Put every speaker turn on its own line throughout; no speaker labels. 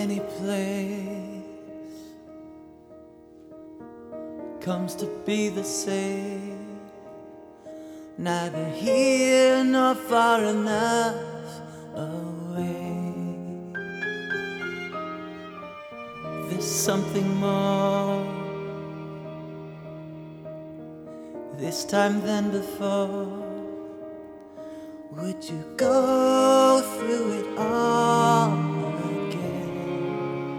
any place comes to be the same, neither here nor far enough away. There's something more this time than before. Would you go through it all again?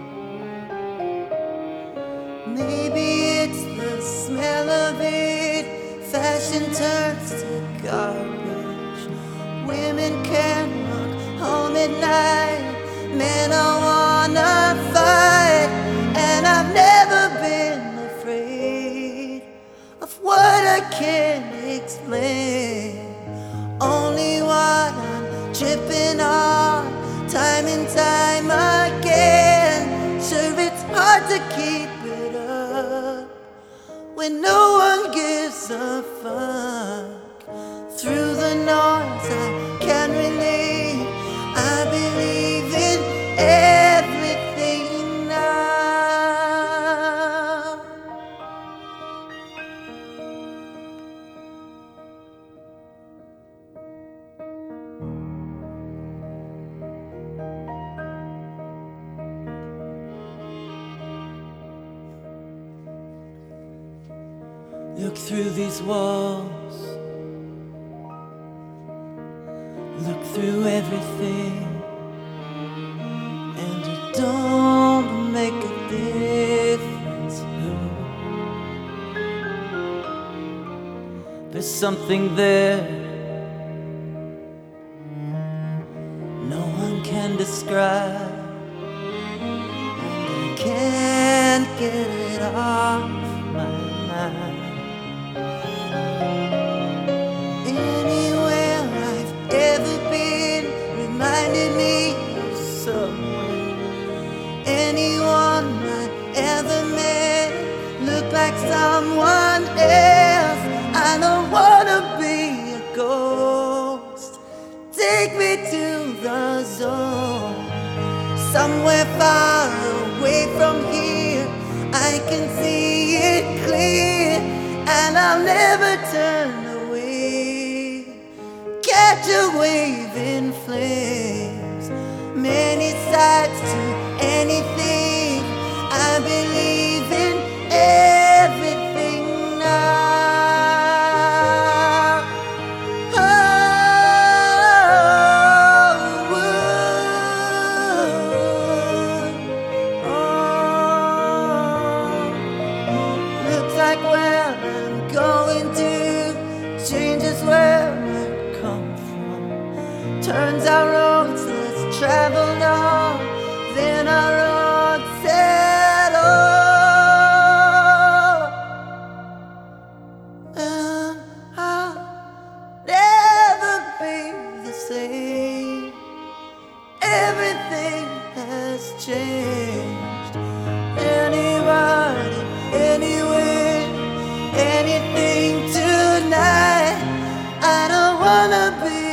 Maybe it's the smell of it. Fashion turns to garbage. Women can't walk home at night. Men all wanna fight. And I've never been afraid of what I can't explain. Only what I'm tripping on, time and time again. Sure, it's hard to keep it up when no one gives a fuck. Through the noise I can't relate. I believe in everything now. Look through these walls, look through everything, and it don't make a difference who. There's something there no one can describe, and I can't get it off my mind. Anywhere I've ever been reminded me of someone. Anyone I ever met looked like someone else. I don't wanna be a ghost. Take me to the zone, somewhere far away from here. I can see it clear, and I'll never turn away. Catch a wave in flames, many sides to anything. I believe in everything now. Oh, looks like where I'm going to changes where I come from. Turns our roads less traveled on than our roads at all. And I'll never be the same. Everything has changed. Anybody, anywhere, anything tonight. I don't wanna be